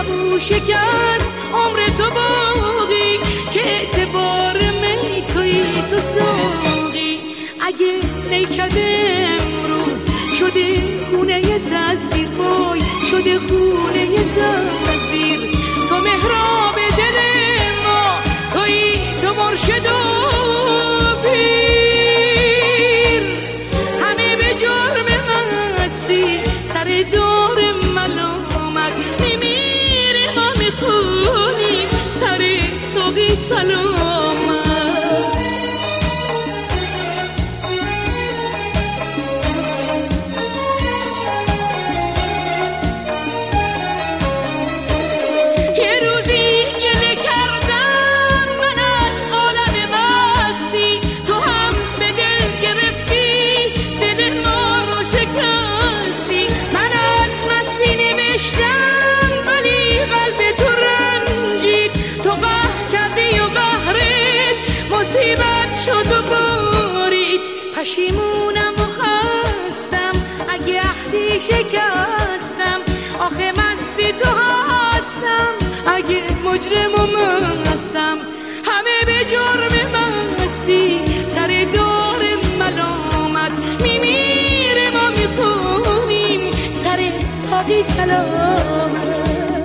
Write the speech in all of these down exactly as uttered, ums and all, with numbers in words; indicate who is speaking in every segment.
Speaker 1: سبو شکست عمر تو باقی که اعتبار میکوی تو ساقی. اگه نیکده امروز شده خونه تصویر پای شده خونه تصویر، تو محراب دل ما تویی تو مرشد و پیر. همه به جرم مستی سر دور ملامت میمیره ما میخونیم سر ساقی سلامت. پشیمونم و خستم اگه عهدی شکستم، آخه مستی تو هستم اگه مجرم و مستم. همه به جرم مستی سر دار ملامت میمیره ما میکنیم سر ساقی سلامت.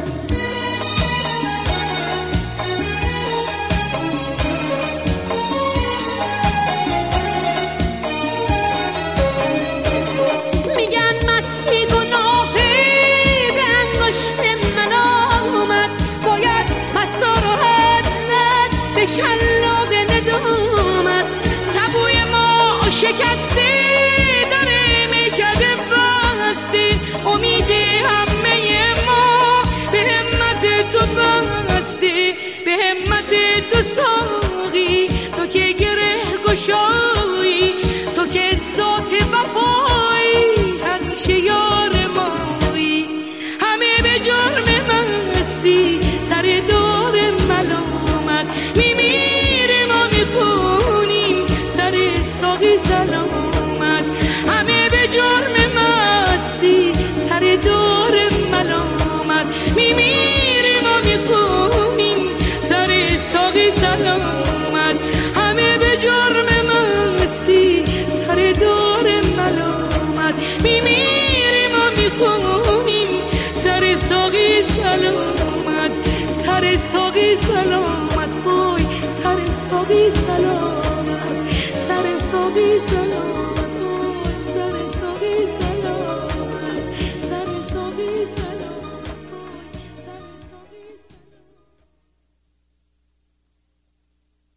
Speaker 1: شلاق ندامت سبوی ما شکسته داره میکده بسته، امید همه ما به همت تو بسته، به همت تو ساقی، تو که گره گشایی، تو که ذات وفایی همیشه یار مایی. همه به جرم مستی سر دور ملامت میمیره ما میخونیم سر ساقی سلامت. همه به جرم مستی سر دور ملامت میمیره ما میخونیم سر ساقی سلامت. همه به جرم مستی سر دور ملامت میمیره ما میخونیم سر ساقی سلامت. سر ساقی سلامت بای سر ساقی سلامت، سر ساقی سلامت.